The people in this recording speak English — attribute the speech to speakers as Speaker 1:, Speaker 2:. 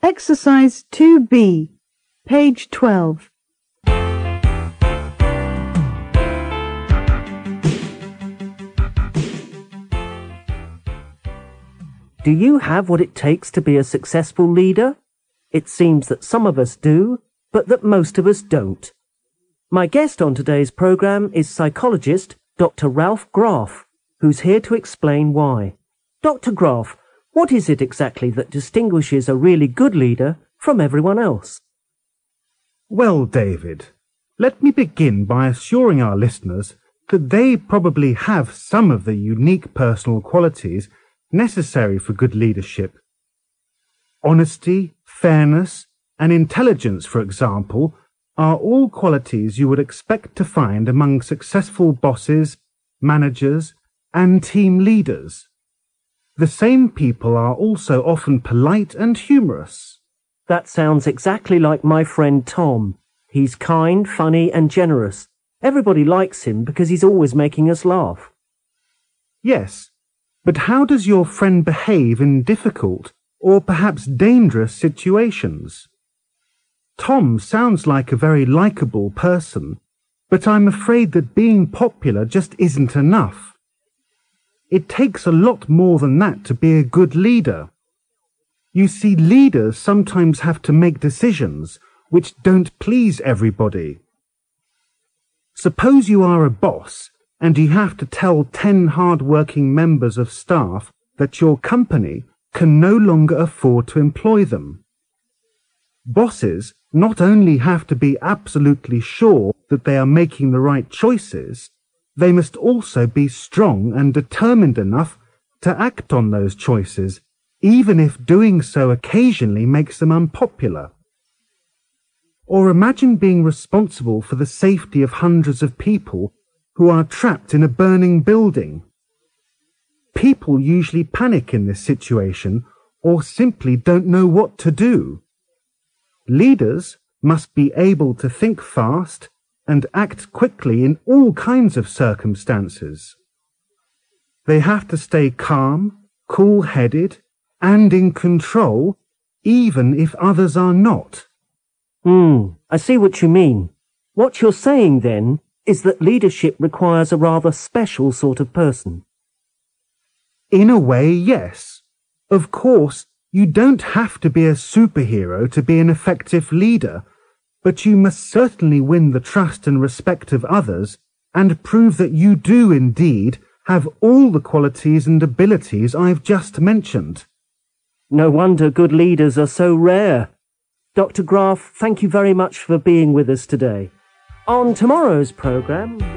Speaker 1: Exercise 2B, page 12.
Speaker 2: Do you have what it takes to be a successful leader? It seems that some of us do, but that most of us don't. My guest on today's programme is psychologist Dr. Ralph Graf, who's here to explain why. Dr. Graf, what is it exactly that distinguishes a really good leader from everyone else?
Speaker 3: Well, David, let me begin by assuring our listeners that they probably have some of the unique personal qualities necessary for good leadership. Honesty, fairness, and intelligence, for example, are all qualities you would expect to find among successful bosses, managers, and team leaders. The same people are also often polite and humorous.
Speaker 2: That sounds exactly like my friend Tom. He's kind, funny, and generous. Everybody likes him because he's always making us laugh.
Speaker 3: Yes, but how does your friend behave in difficult or perhaps dangerous situations? Tom sounds like a very likable person, but I'm afraid that being popular just isn't enough. It takes a lot more than that to be a good leader. You see, leaders sometimes have to make decisions which don't please everybody. Suppose you are a boss and you have to tell 10 hard-working members of staff that your company can no longer afford to employ them. Bosses not only have to be absolutely sure that they are making the right choices, they must also be strong and determined enough to act on those choices, even if doing so occasionally makes them unpopular. Or imagine being responsible for the safety of hundreds of people who are trapped in a burning building. People usually panic in this situation or simply don't know what to do. Leaders must be able to think fast and act quickly in all kinds of circumstances. They have to stay calm, cool-headed, and in control, even if others are not.
Speaker 2: I see what you mean. What you're saying, then, is that leadership requires a rather special sort of person.
Speaker 3: In a way, yes. Of course, you don't have to be a superhero to be an effective leader, but you must certainly win the trust and respect of others and prove that you do indeed have all the qualities and abilities I've just mentioned.
Speaker 2: No wonder good leaders are so rare. Dr. Graf, thank you very much for being with us today. On tomorrow's programme...